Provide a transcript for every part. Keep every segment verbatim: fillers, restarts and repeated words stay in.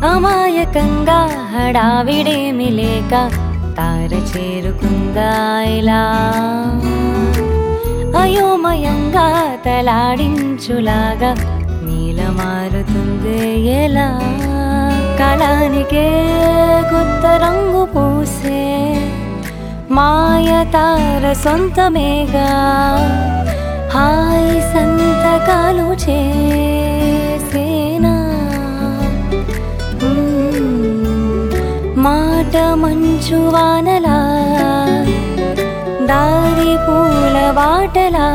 అమాయకంగా హడావిడేమి లేక తార చేరుకుందా ఇలా అయోమయంగా తలాడించులాగా నీల మారుతుంది ఎలా కళానికే కొత్త రంగు పూసే మాయ తార సొంతమేగా హాయి సంతకాలు చేసేనా మాట మంచు వానలా దారి పూల బాటలా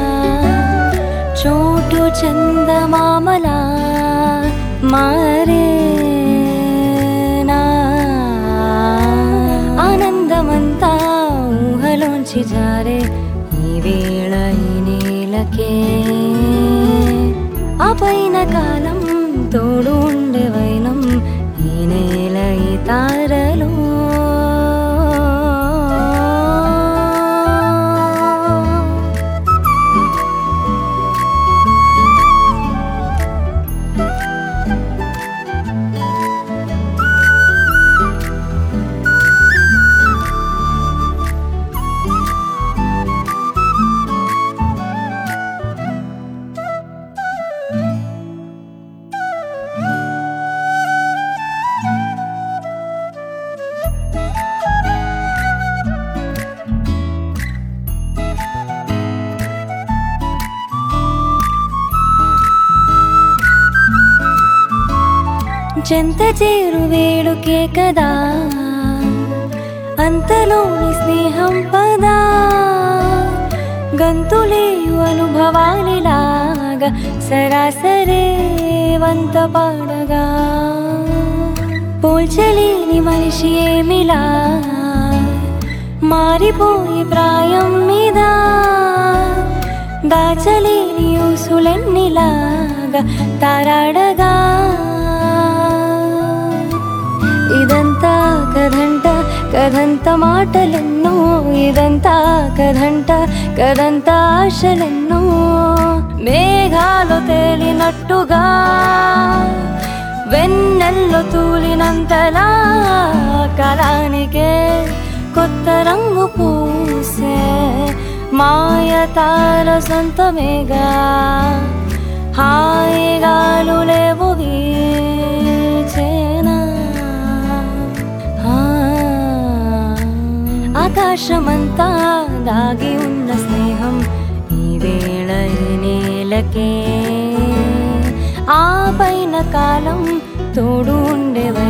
చోటు చందమామలా మారేనా ఆనందమంతా ఊహలోంచి జారే ఈ వేళ ఈ నేలకే ఆ పైన కాలం తోడు ఉండే వైనం ఈ నేల ఈ తారలో చెంత చేరు వేడుకే కదా అంతలోని స్నేహం పదా గంతులేయు అనుభవాలిలాగా సరాసరే వంత పాడగా పోల్చలేని మనిషి ఏమిలా మారిపోయి ప్రాయం మీద దాచలేని ఊసులెన్నిలాగా తారాడగా ఇదంతా కథంట కథంత మాటలెన్నో ఇదంతా కథంట కథంత ఆశలెన్నో మేఘాలు తేలినట్టుగా వెన్నెల్లో తూలినంతలా కళానికే కొత్త రంగు పూసే మాయ తార సొంతమేగా హాయిగాలు లేవు వీచేనా ఆకాశమంతా దాగి ఉన్న స్నేహం ఈ వేళ ఈ నేలకే ఆ పైన కాలం తోడు ఉండేవ